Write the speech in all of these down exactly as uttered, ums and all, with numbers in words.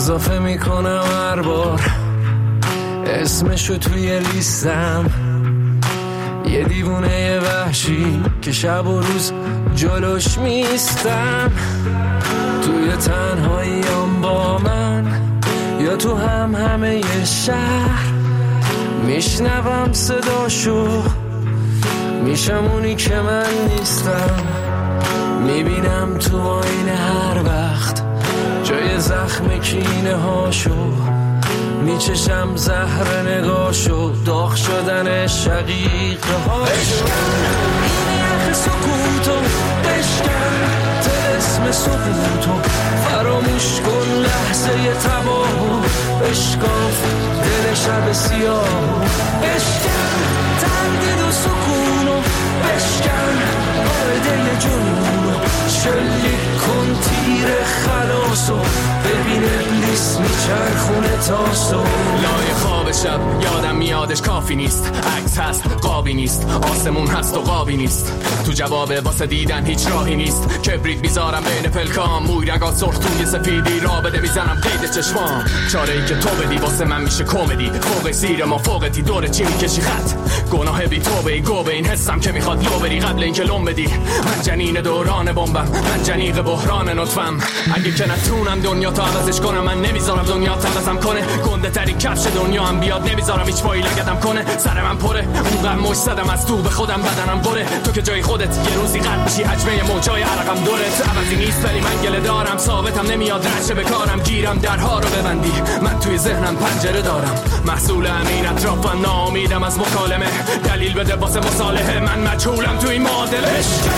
اضافه میکنم هر بار اسمشو توی لیستم، یه دیوونه وحشی که شب و روز جلوش میستم. توی تنهاییام با من یا تو هم همه ی شهر میشنوم صداشو، میشم اونی که من نیستم. میبینم تو آینه هر وقت جای زخم کینه هاشو، میچشم زهر نگاشو، داغ شدن شقیقه هاشو. این یخ سکوتو بشکن، طلسم سکوتو فراموش کن، لحظه تباهو بشکاف، دل شب سیاهو بشکن، تردید و سکونو بشکن، قاعده جنونو شلیک کن، تیر خلاصو ببین ابلیس میچرخونه تاسو. لای خواب شب یادم میادش کافی نیست، عکس هست قابی نیست، آسمون هست و قابی نیست، تو جواب واسه دیدن هیچ راهی نیست. کبریت میذارم بین پلکام، موی رگات سرخ توی سفیدی را بده میزنم قید چشمام. چاره ای که تو بدی واسه من میشه کمدی، فوق سیر ما فوقتی دور چی میکشی خط، گناه بی توبه ای گوبه این حسم که میخواد لو بری قبل اینکه لوم بدی. من جنین دوران بمبم، من جنیق بحران نطفم، اگه که نتونم دنیا تا عوضش کنم، من نمیذارم دنیا تا عوضم کنه. گنده تری کفش دنیا هم بیاد نمیذارم هیچ پایی لگدم کنه. سر من پره اونقدر مش زدم از تو به خودم بدنم بره، تو که جای خودت یه روزی قد میشی حجمه موجای عرقم دورت. عوضی نیست ولی من گله دارم، ثابتم نمیاد رشه به کارم، گیرم درها رو ببندی، من توی ذهنم پنجره دارم. محصول همین اطرافم، ناامیدم از مکالمه، دلیل بده واسه مصالحه، من مجهولم توی معادله.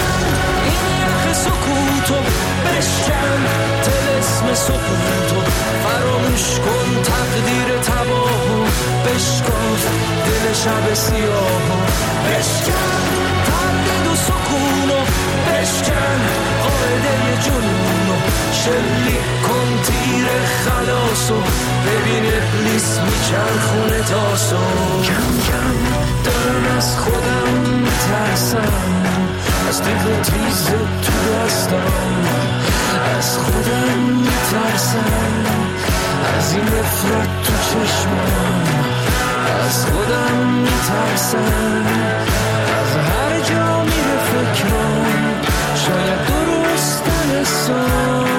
این یخ سکوتو بشکن، طلسم سکوتو فراموش کن، تقدیر تباهو بشکاف، دل شب سیاهو بشکن، تردید و سکونو بشکن، قاعده جنونو شلیک کن، تیر خلاصو ببین ابلیس میچرخونه تاسو. کم کم دارم از خودم میترسم، از تیغ تیز تو دستم، از خودم میترسم، از این نفرت تو چشمم، از خودم میترسم، از هر جا میره فکرم شاید درست نرسم.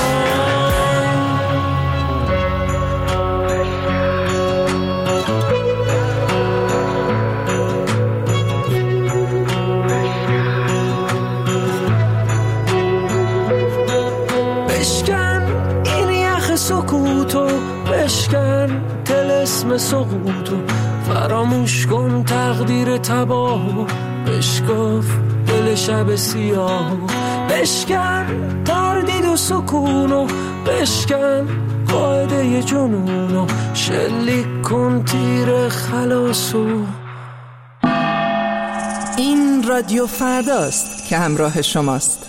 سکوتو بشکن، طلسم سقوطو فراموش کن، تقدیر تباهو بشکاف، دل شب سیاهو بشکن، تردید و سکونو بشکن، قاعده جنونو شلیک کن، تیر خلاصو. این رادیو فرداست که همراه شماست.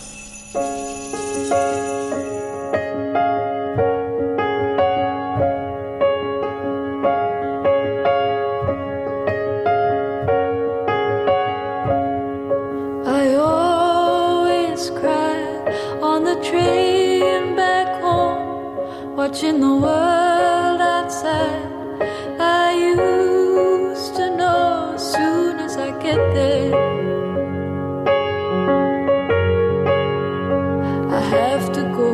Watching the world outside, I used to know as soon as I get there, I have to go.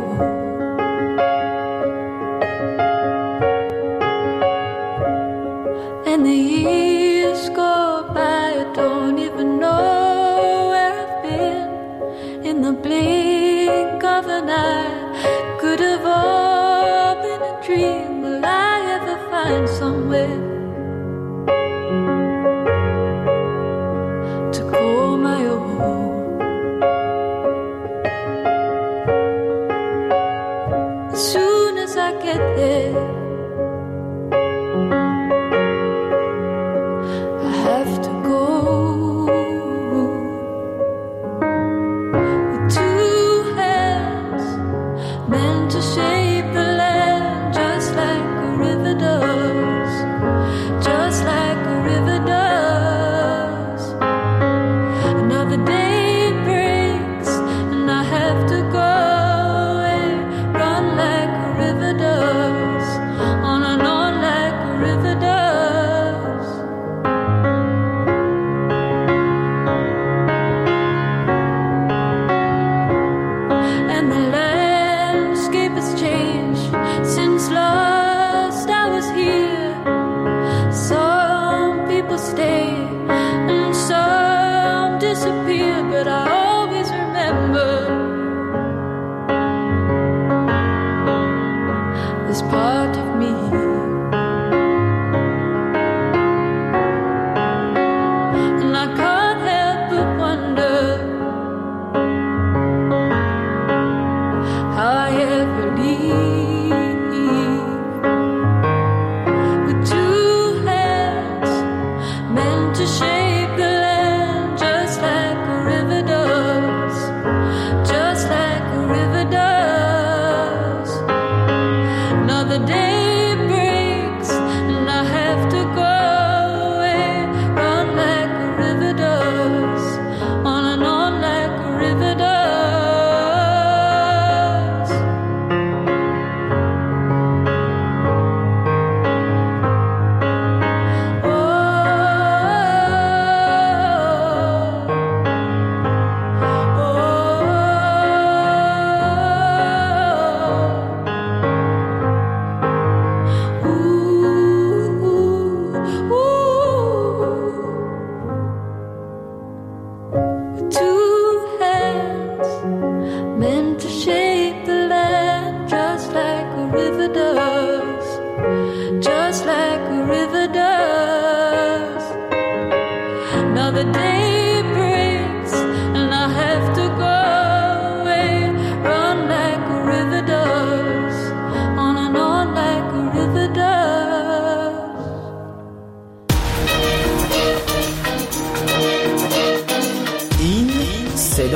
And the years go by, I don't even know where I've been. In the blink of an eye, could have all been a dream. Will I ever find somewhere to call my own? As soon as I get there, I have to go. With two hands meant to shape the land just like a river does.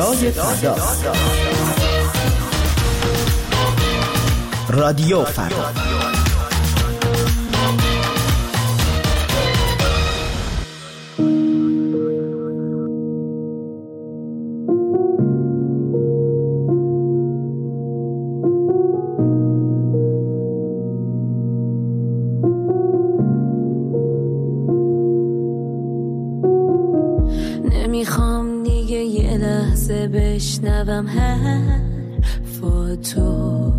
صدای فردا. رادیو فردا. نمیخوام دیگه یه لحظه بشنوم حرفاتو،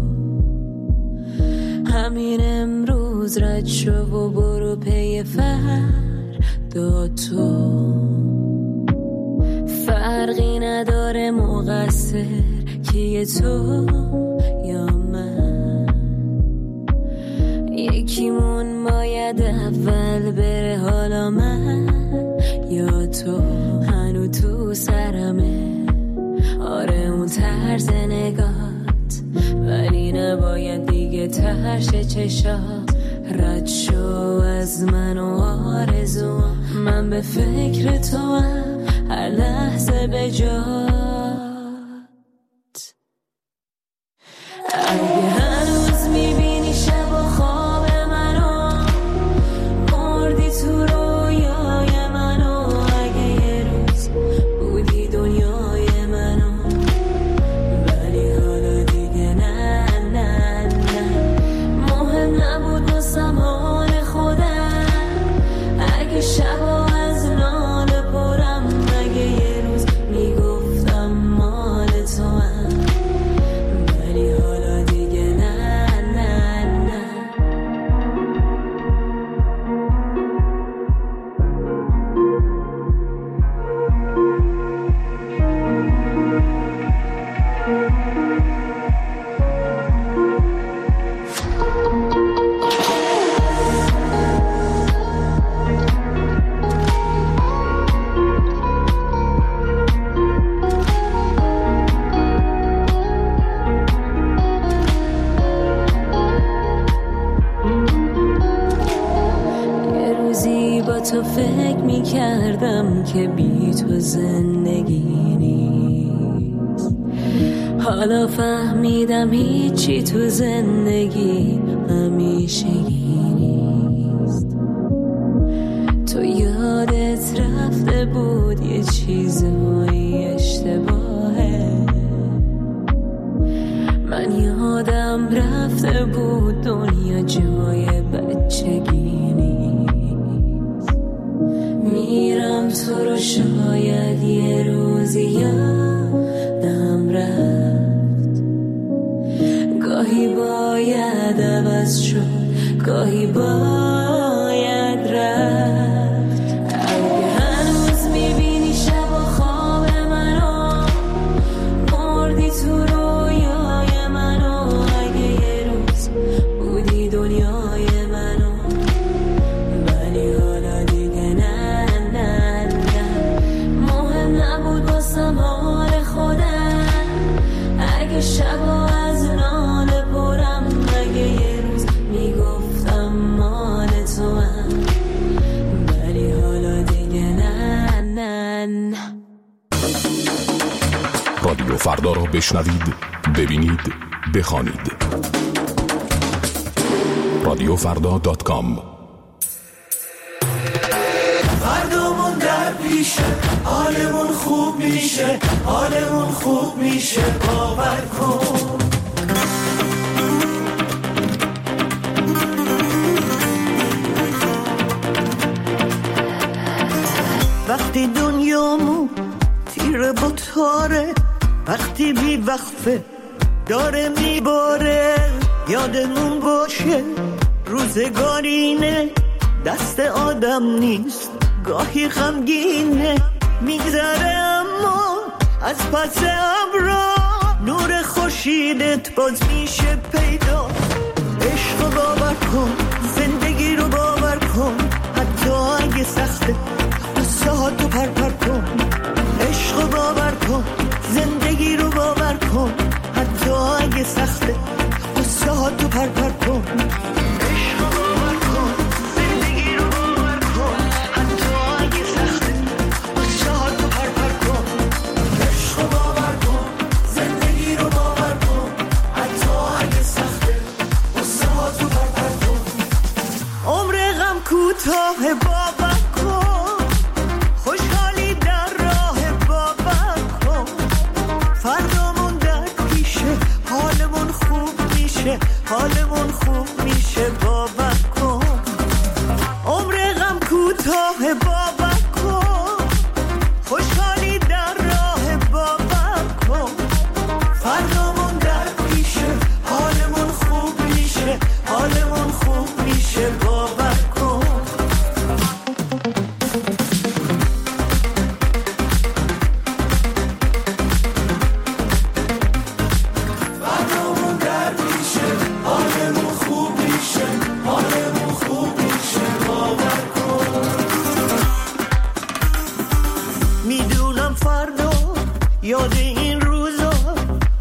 همین امروز رد شو و برو پی فردا تو. فرقی نداره مقصر کیه تو یا من، یکیمون باید اول بره حالا من یا تو. هنو تو سرمه آره اون طرز نگات، ولی نباید دیگه ترش چشا. رد شو از من و آرزوام، من به فکر تو هم هر لحظه به جات. اگه هنوز میبینی شب و خواب منو، مردی تو رویای منو. اگه یه روز بودی دنیای منو، ولی حالا دیگه نه نه نه. مهم نبود واسم حال خودم، اگه شبا از ناله پرم. اگه یه روز میگفتم مال تو هم، ولی حالا دیگه نه نه نه. یه روزی با تو فکر میکردم که بی تو زندگی نیست، حالا فهمیدم هیچی تو زندگی همیشگی نیست. تو یادت رفته بود یه چیزهایی اشتباهه، من یادم رفته بود دنیا جای بچگی نیست. میرم تو رو شاید یه روزی یادم رفت، گاهی باید عوض شد، گاهی باید رفت. اگه هنوز میبینی شب و خواب منو، مردی تو رویای منو. اگه یه روز بودی دنیای منو، ولی حالا دیگه نه نه نه. مهم نبود واسم حال خودم، اگه شبا از ناله پرم. اگه یه روز میگفتم مال تو هم، ولی حالا دیگه نه نه نه. رادیو فردا را بشنوید، ببینید، بخوانید. رادیو فردا دات کام. فردامون در پیشه، حالمون خوب میشه، حالمون خوب میشه، باور کن. وقتی دنیامون تیره با تاره، وقتی بی وقفه داره میباره، یادمون باشه روزگارینه، دست آدم نیست، گاهی غمگینه. میگذره اما از پس ابرا، نور خورشیدت باز میشه پیدا. عشق رو باور کن، زندگی رو باور کن، حتی اگه سخته قصه ها تو پر پر کن. عشق رو باور کن، زندگی رو باور کن، حتی اگه سخته قصه ها تو پر پر کن. عشق رو باور کن، زندگی رو باور کن، حتی اگه سخته قصه ها تو پر پر کن. عشق رو باور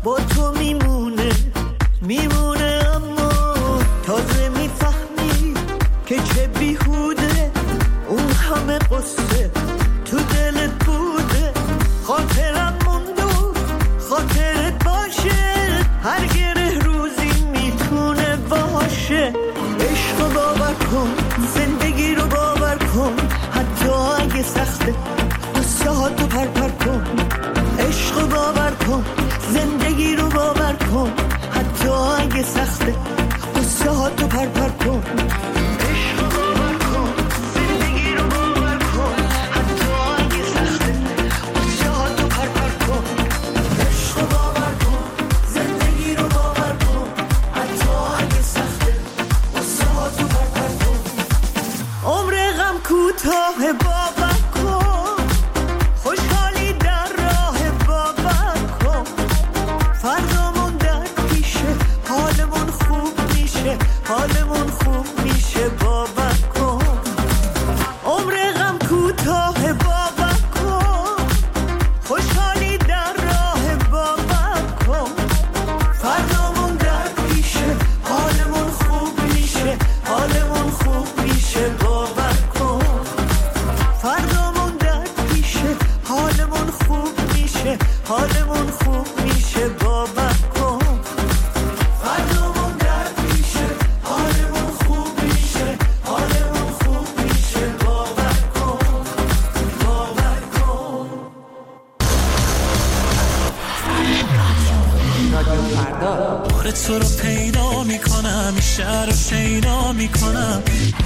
با تو میمونه میمونه، اما تازه میفهمی که چه بیهوده اون همه قصه تو دلت بوده. خاطرم موندو خاطرت باشه، هر گره روزی میتونه باشه. عشق رو باور کن، زندگی رو باور کن، حتی اگه سخته قصه ها تو پر پر کن. عشق رو باور کن، زندگی رو باور کن، حتی اگه سخته قصه ها تو پر پر کن. عشق رو باور کن، زندگی رو باور کن، حتی اگه سخته قصه ها تو پر پر کن. عشق رو باور کن، زندگی رو باور کن، حتی اگه سخته قصه ها تو پر پر کن. عمر غم کوتاه باور کن، خوشحالی در راه باور کن. فردامون در پیشه، حالمون خوب میشه، حالمون خوب میشه، باور کن. عمر غم کوتاه باور کن، خوشحالی در راه باور کن. فردامون در پیشه، حالمون خوب میشه، حالمون خوب میشه، باور کن. فردامون در پیشه، حالمون خوب میشه، حالمون خوب میشه، باور کن. فردامون در پیشه، حالمون خوب میشه، حالمون خوب میشه، باور کن، باور کن. بار تو رو پیدا میکنم، این شهر رو شیدا میکنم.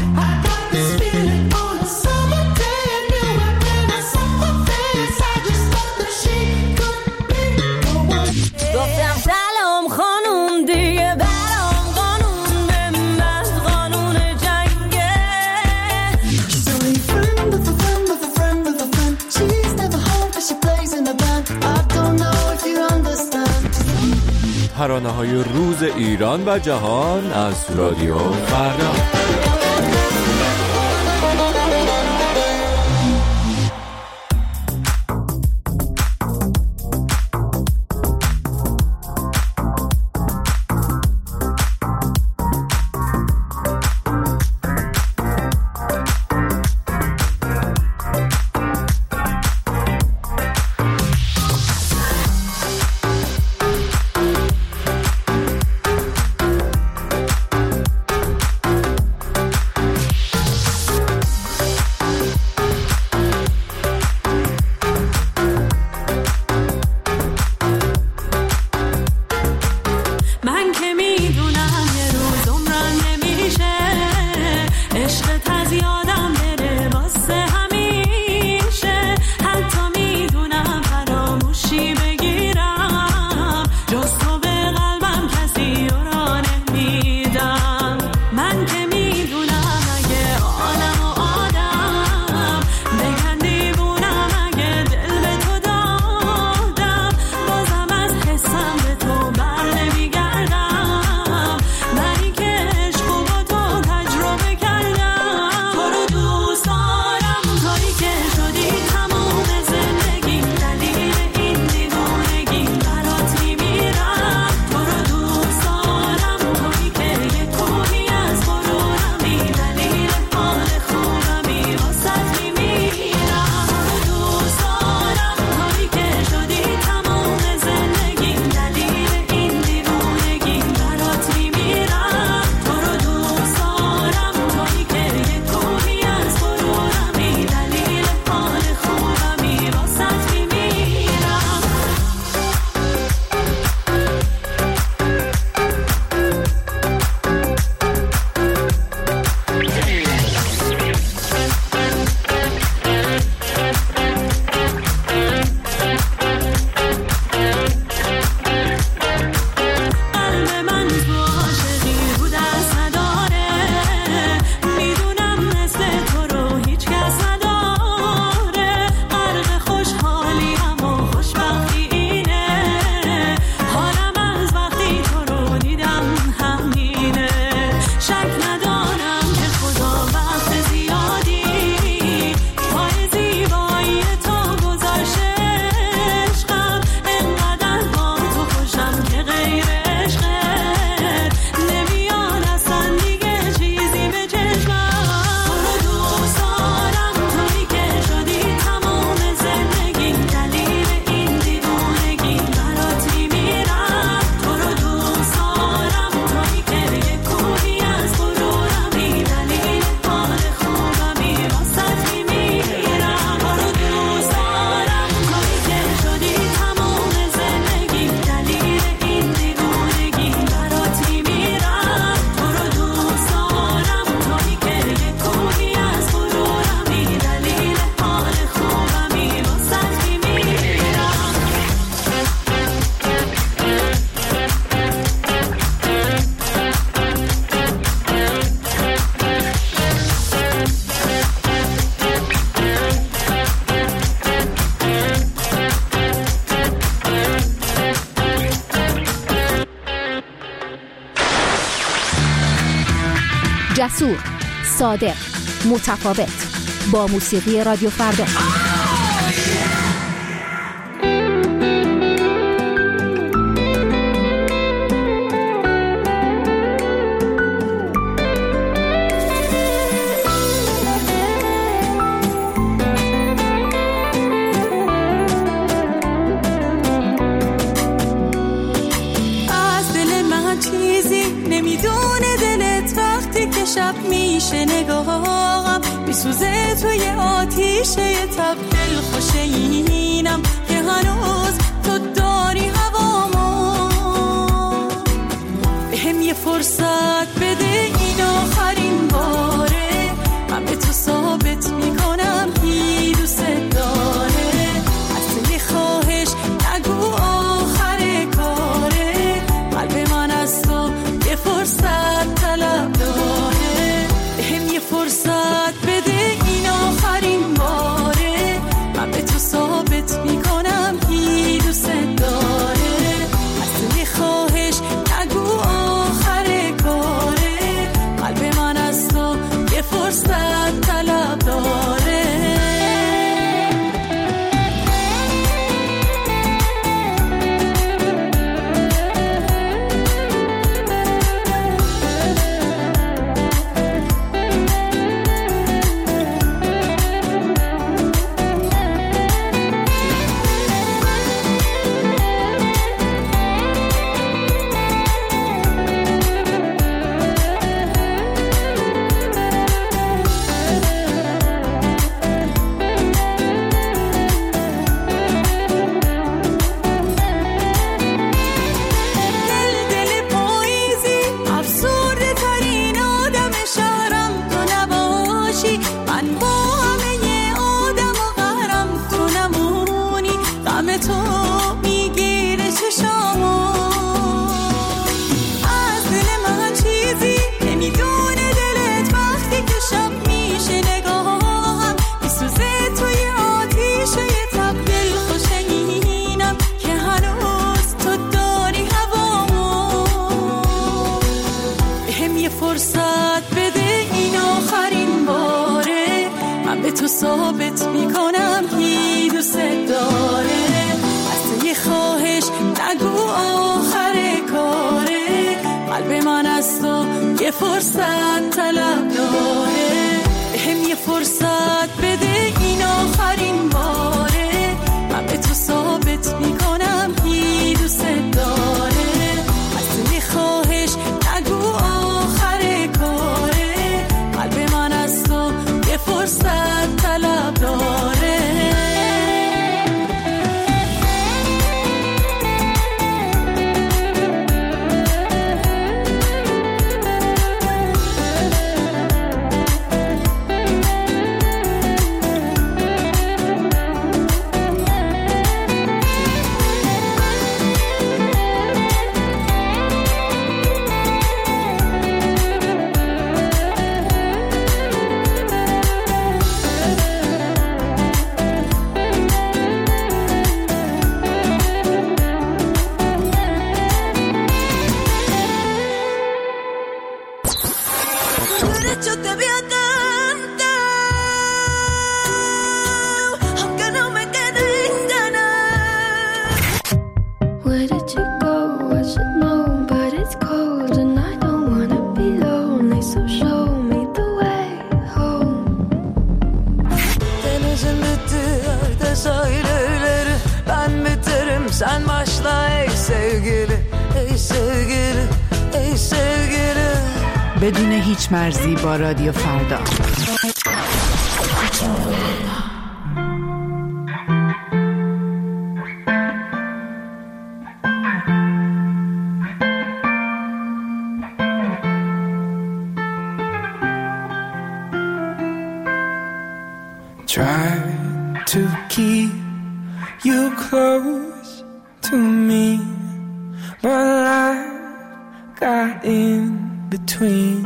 گفتم سلام خانوم، دیگه برام قانون به من قانون جنگه. She's only a friend of a friend of a friend of a friend. She's never home but she plays in the band. I don't know if you understand. ترانه‌های روز ایران و جهان از رادیو فردا. جسور، صادق، متفاوت، با موسیقی رادیو فردا. شب میشه نگاهم میسوزه توی آتیشه تب دل خوشینم که هنوز تو داری هوامو. بهم یه فرصت بده این آخرین باره، من به تو ثابت میکنم کی دوست داره. از یه خواهش نگو آخر کاره، قلب من از تو یه فرصت طلب داره. بهم یه فرصت بده این آخرین باره، من به تو ثابت میکنم کی دوست داره. از یه خواهش نگو آخر کاره، قلب من از تو یه فرصت طلب داره. تو ثابت میکنم کی دوست داره. از یه خواهش نگو آخر کاره، قلب من از تو یه فرصت طلب داره. بهم یه فرصت بده این آخرین باره، من به تو ثابت میکنم کی دوست داره. از یه خواهش نگو آخر کاره، قلب من از تو یه فرصت طلب داره. Sen başla ey sevgili, ey sevgili, ey sevgili. بدون هیچ مرزی با رادیو فردا. Try to keep you close to me, but life got in between.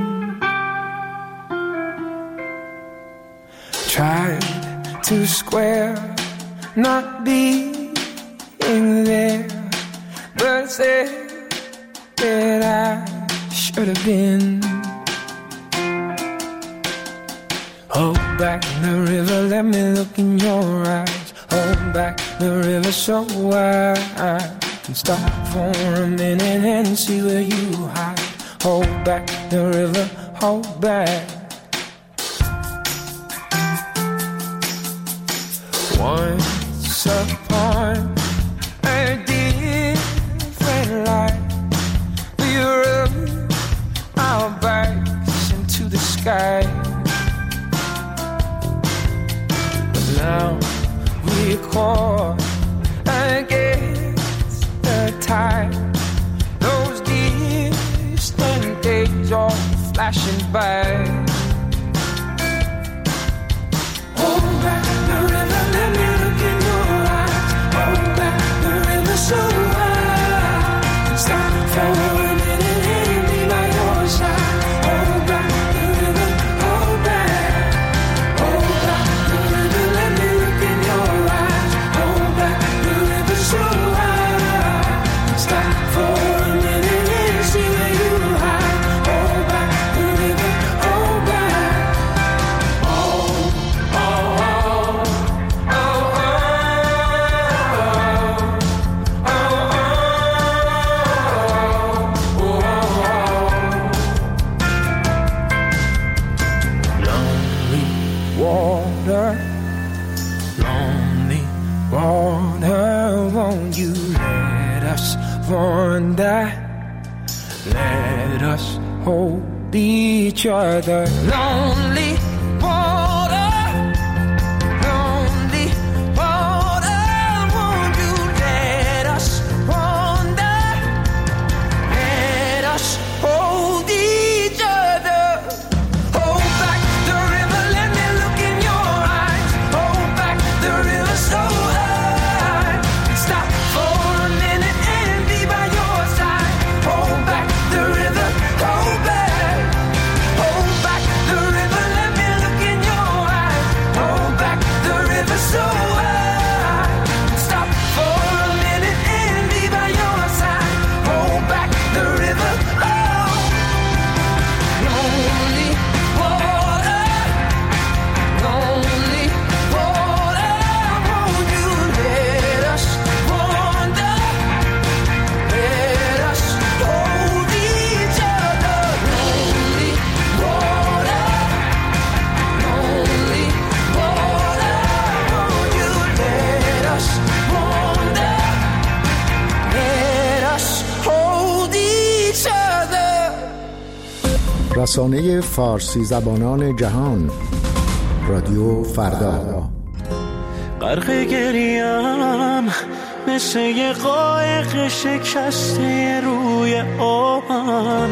Tried to square not being there, but said that I should have been. back the river, let me look in your eyes. Hold back the river so wide I can stop for a minute and see where you hide. Hold back the river, hold back. Once upon a different life, we rode our bikes into the sky. But now we're caught against the tide. Those distant days are flashing by. Hold back the river, let me look in your eyes. Hold back the river so wide. Stop for a minute and be by your side. Hold back the river, hold back. Hold back the river, let me look in your eyes. Hold back the river so wide. Stop for a minute and see where you hide. Hold back the river, hold back. Oh, oh, oh, oh, oh, oh, oh. Lonely water, lonely water, won't you let us wander? Let us hold each other. Lonely water, lonely water, won't you let us wander? Let us hold each other. Hold back the river, let me look in your eyes. Hold back the river so high. Stop for a minute and be by your side. Hold back the river, hold back. Hold back the river, let me look in your eyes. Hold back the river so high. Stop for a minute and be by your side. Hold back the river, oh. Lonely water, lonely water, won't you let us wander? Let us hold each other. Lonely water, lonely water, won't you let us wander? Let us hold each other. رسانه فارسی زبانان جهان، رادیو فردا. غرق گریم مثل یه قایق شکسته روی آبم.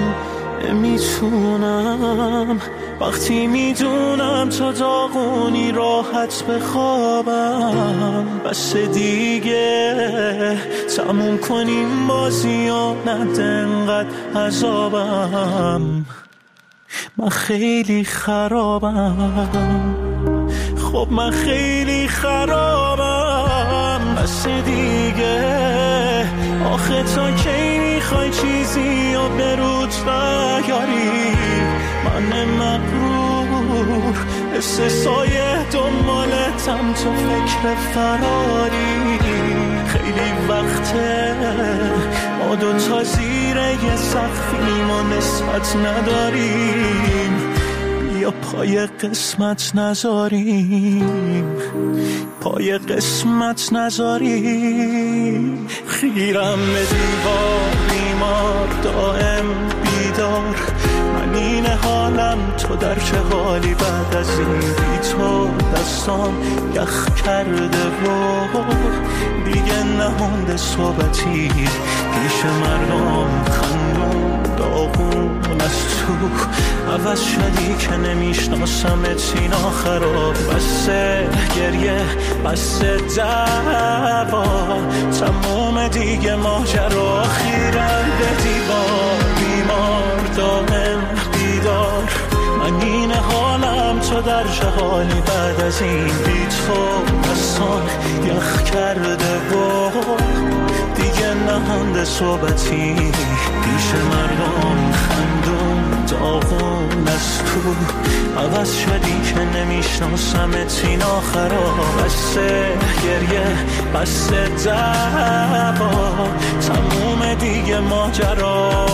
نمیتونم وقتی میدونم تا داغونی راحت بخوابم. بس دیگه تموم کنیم بازی ها، نده انقدر عذابم. من خیلی خرابم، خب من خیلی خرابم. بس دیگه آخه تا کی میخوای چیزی رو به روت بیاری؟ من مغرور حس سایه دنبالتم، تو فکر فراری. خیلی وقته ما دوتا زیر یه سقفی ما نسبت نداریم. بیا پای قسمت نذاریم، پای قسمت نذاریم. خیرم به دیوار بیمار دائم بیدار. من این حالم تو در چه حالی بعد از این بی تو؟ دستام یخ کرده و دیگه نمونده صحبتی پیش مردم. خندون داغون از تو عوض شدی که نمیشناسمت. این آخرا بسه گریه بسه دعوا، تمام دیگه ماجرا. خیرم به دیوار بیمار دائم بیدار. من این حالم تو در چه حالی بعد از این بی تو؟ دستان یخ کرده و دیگه نمونده صحبتی پیش مردم. خندون داغون از تو عوض شدی که نمیشناسمت این آخرا بسه گریه بسه دعوا تموم دیگه ماجرا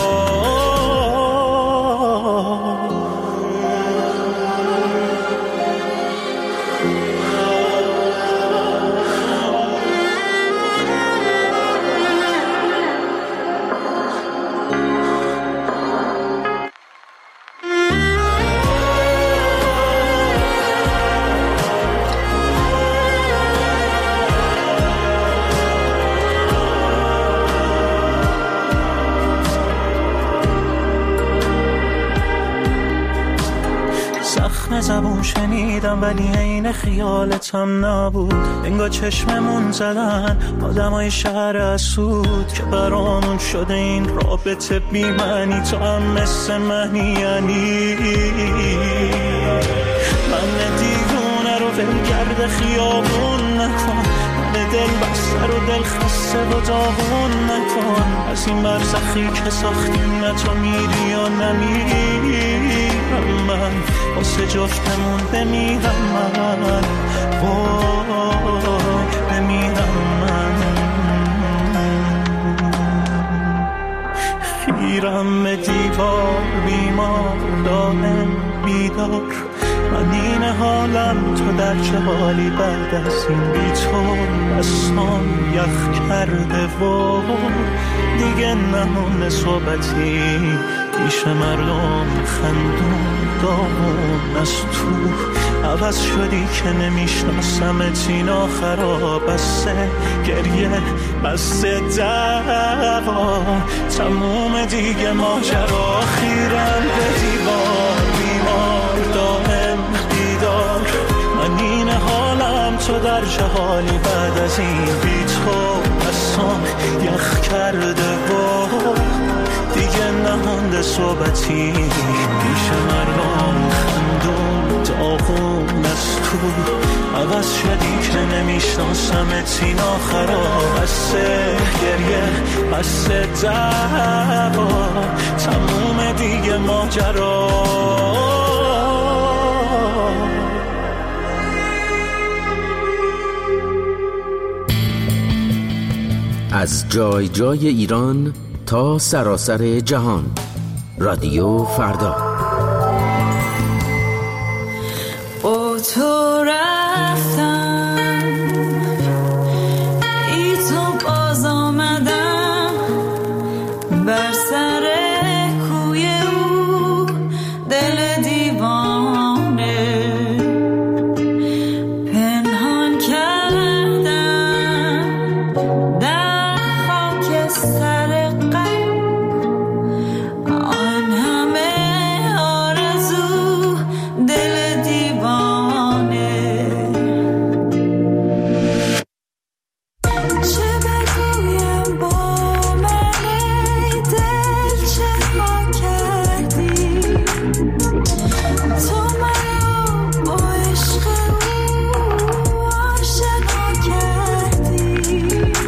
زبون شنیدم ولی عین خیالتم نبود انگار چشممون زدن آدمای شهر اسود که برامون شده این رابطه بی معنی تو هم مثل منی یعنی من دیوونه رو ولگرد خیابون نکن من دل بسته رو دل خسته و داغون نکن از این برزخی که ساختیم نه تو میری یا نمیری من واسه جفتمون بمیرم من وای بمیرم من خیرم به دیوار بیمار دائم بیدار من این حالم تو در چه حالی بعد از این بی تو دستان یخ کرده و دیگه نمونه صحبتی پیش مردم خندون داغون از تو عوض شدی که نمیشناسمت این آخرا بسه گریه بسه دعوا تموم دیگه ماجرا خیرم به دیوار بیمار دائم بیدار من این حالم تو در چه حالی بعد از این بی تو دستان یخ کرده و دیگه نمونده صحبتی پیش مردم خندون داغون از تو عوض شدی که نمیشناسمت این آخرا بسه گریه بسه دعوا تموم دیگه ماجرا از جای جای ایران تا سراسر جهان رادیو فردا با تو رفتم ای تو باز آمدم بر سر کوی او دل دیوانه پنهان کردم در خاک سر قلب آن همه آرزو دل دیوانه چه بگویم با من ای دل چه ها کردی تو منو با عشق او آشنا کردی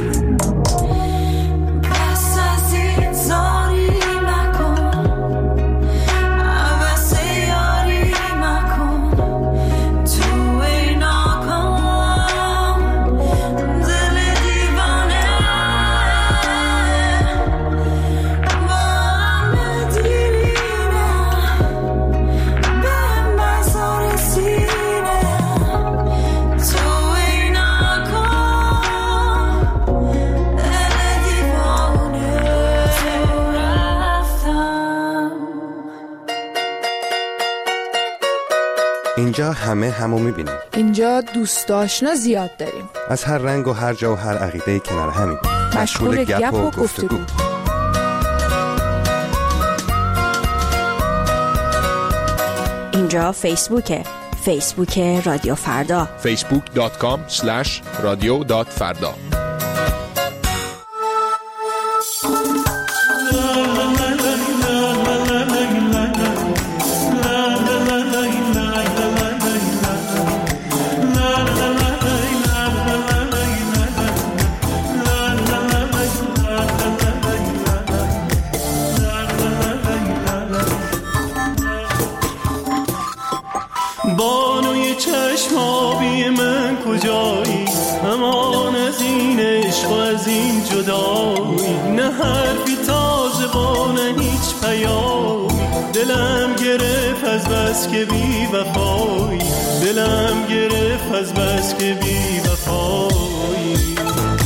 پس از این زاری مکن عوض یاری مکن تو ای ناکام دل دیوانه با هم دیرینه به مزار سینه تو ای ناکام دل دیوانه رفتم اینجا همه همو میبینیم. اینجا دوست آشنا زیاد داریم. از هر رنگ و هر جا و هر عقیده کنار همین. مشغول گپ و گفتگو. اینجا فیسبوکه. فیسبوک رادیو فردا. فیسبوک دات کام اسلش رادیو دات فردا. کجایی، امان از این عشق و از این جدایی. نه حرفی تازه با نه هیچ پیامی، دلم گرفت از بس که بی وفایی، دلم گرفت از بس که بی وفایی.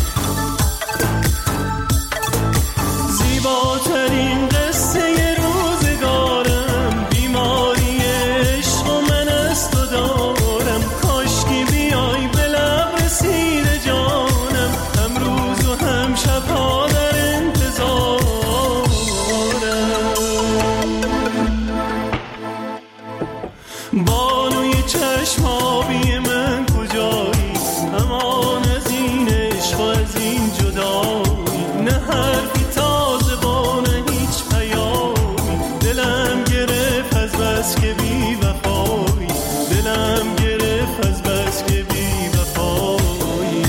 زیباترین قصه روزگارم، بیماری عشق و من از تو دارم. کاشکی بیای به لب رسیده جانم، هم روز و هم شبها در انتظارم. بانوی چشم آبی من کجایی، امان از این عشق و از این جدایی. نه حرفی تازه با نه هیچ پیامی، دلم گرفت از بس که بی وفایی، دلم گرفت از بس که بی وفایی.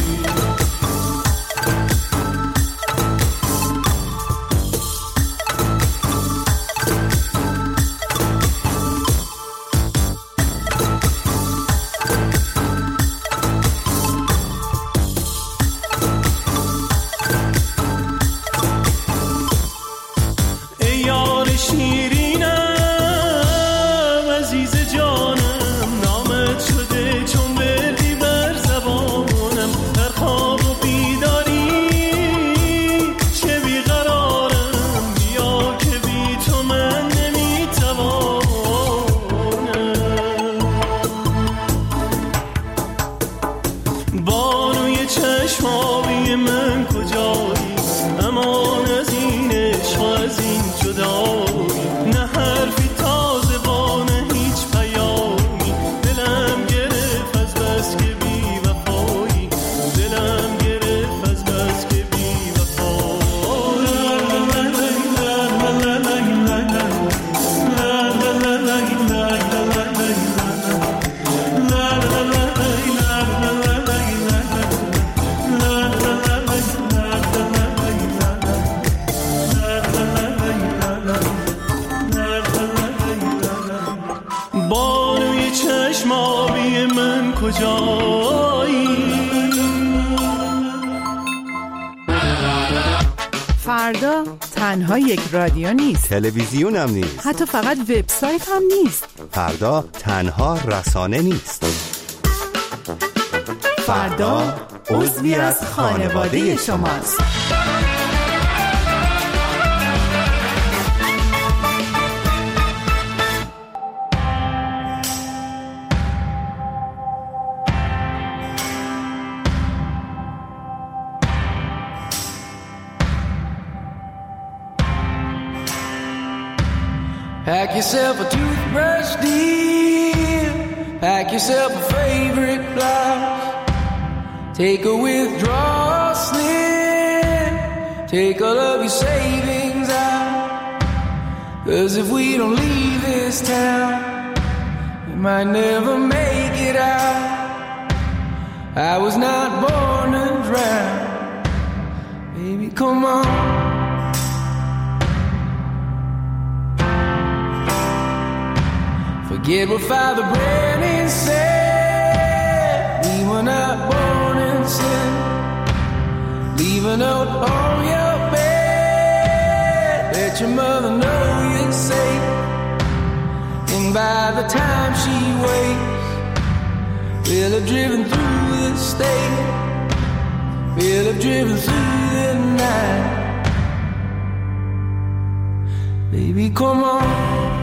ای یار شیرینم عزیز جانم، نامت شده چون بردی بر زبانم. در خواب و بیداری چه بیقرارم، بیا که بی تو من نمیتوانم. بانوی چشم آبی من کجایی، امان از این عشق و از این جدایی. نه حرفی تازه با نه هیچ پیامی، دلم گرفت از بس که بی وفایی، دلم گرفت از بس که بی وفایی. بانوی چشم آبی من کجایی. فردا تنها یک رادیو نیست، تلویزیون هم نیست، حتی فقط وبسایت هم نیست. فردا تنها رسانه نیست. فردا عضوی از خانواده شماست. Pack yourself a toothbrush, dear. Pack yourself a favorite blouse. Take a withdrawal slip. Take all of your savings out. 'Cause if we don't leave this town, we might never make it out. I was not born to drown. Baby, come on. Forget what Father Brennan said. We were not born in sin. Leave a note on your bed. Let your mother know you're safe. And by the time she wakes, we'll have driven through the state. We'll have driven through the night. Baby, come on.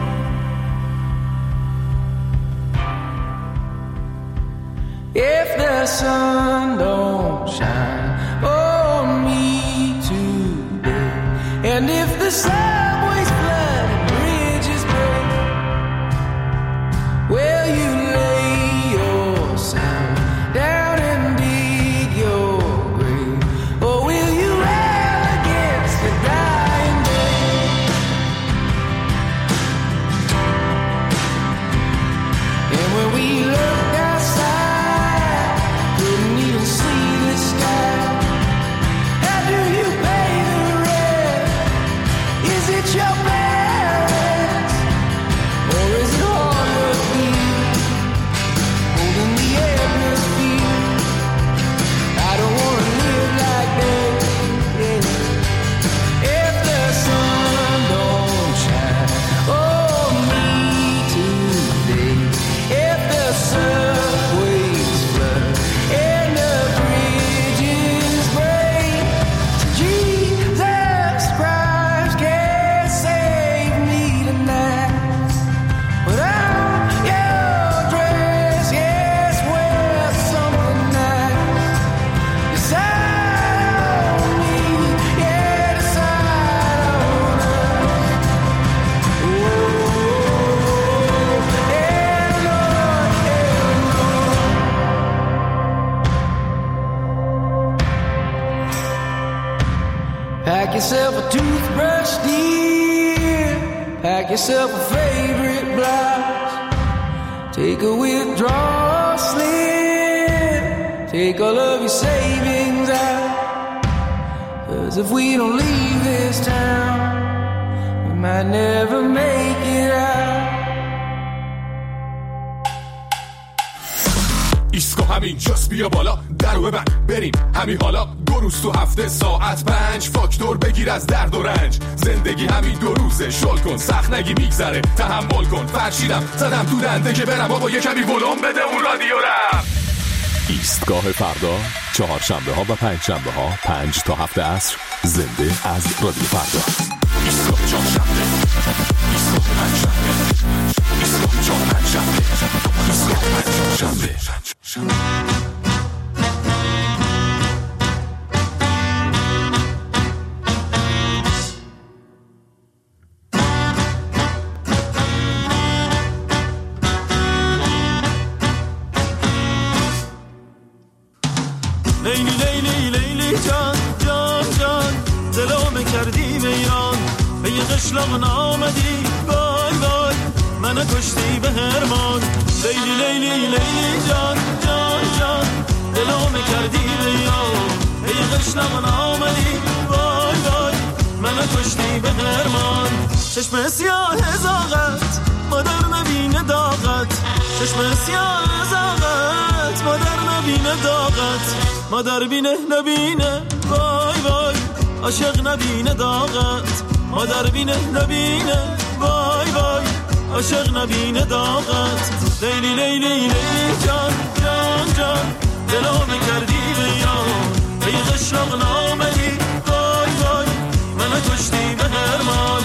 If the sun don't shine on me today, and if the subways flood and bridges break, will you lay yourself down and dig your grave, or will you rail against the dying day? And when we look outside, couldn't even see the sky. How do you pay the rent? Is it toothbrush, dear. Pack yourself a favorite blouse. Take a withdrawal slip. Take all of your savings out. 'Cause if we don't leave this town, we might never make it out. ایسکو همین جاست، بیا بالا درو ببند بریم همین حالا. دو روز تو هفته ساعت پنج، فاکتور بگیر از درد و رنج. زندگی همین دو روزه، شل کن سخت نگی میگذره، تحمل کن. فرشیدم زدم تو دنده که برم بابا یه کمی ولوم بده اون رادیو رم. ایستگاه فردا، چهارشنبه ها و پنج شنبه ها پنج تا هفت عصر، زنده از رادیو فردا. ایستگاه چهارشنبه، ایستگاه پنج شنبه، ایستگاه چهار پنج شنبه، ایستگاه پنج شنبه. لیلی لیلی لیلی جان جان جان، دلو کردی ویران. به یه قشلاق نامدی وای وای، منو کشتی به هرمان. لیلی لیلی لیلی جان جان جان، دلو کردی ویران. به یه قشلاق نامدی وای وای، منو کشتی به هرمان. چشم سیاه زاغت مادر نبینه داغت. چشم سیاه زاغت مادر نبینه داغت. مادر بینه نبینه وای وای، عاشق نبینه داغت. مادر بینه نبینه وای وای، عاشق نبینه داغت. لیلی لیلی لیلی جان جان جان، دلو کردی ویران. به یه قشلاق نامدی وای وای، منو کشتی به هرمان.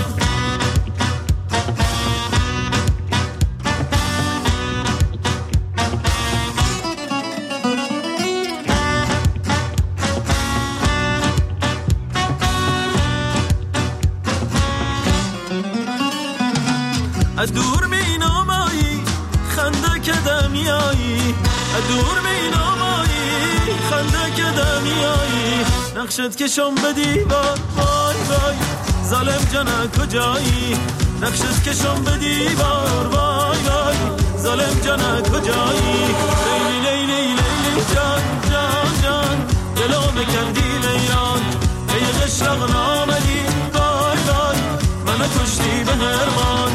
از دور می نامایی خنده که دمیایی. از دور می نامایی خنده که دمیایی. نقشت کشم به دیوار وای وای، ظالم جانه کجایی. نقشت کشم به دیوار وای وای، ظالم جانه کجایی. لیلی لیلی لیلی جان جان جان، دلو کردی ویران. ای قشلاق نامدی وای وای، منو کشتی به هرمان.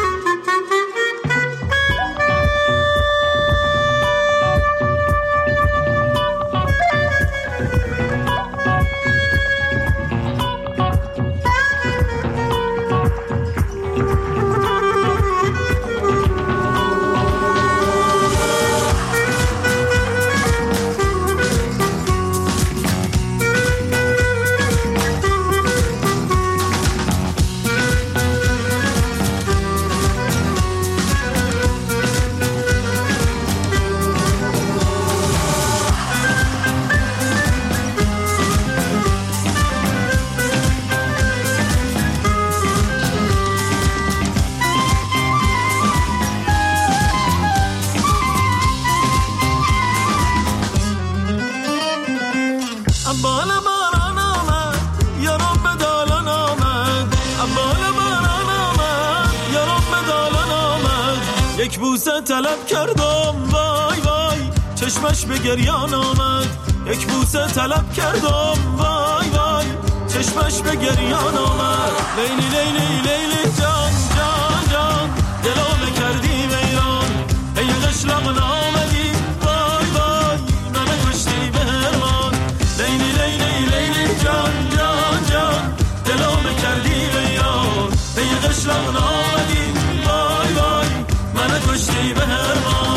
یک بوسه طلب کردم وای وای، چشمش به گریان آمد. یک بوسه طلب کردم وای وای، چشمش به گریان آمد. لیلی لیلی لیلی جان جان جان، دلو کردی ویران. ای قشلاق نامدی وای وای، منو کشتی به هرمان. لیلی لیلی لیلی جان جان جان، دلو کردی ویران. ای قشلاق نامدی وای وای، منو کشتی به هرمان.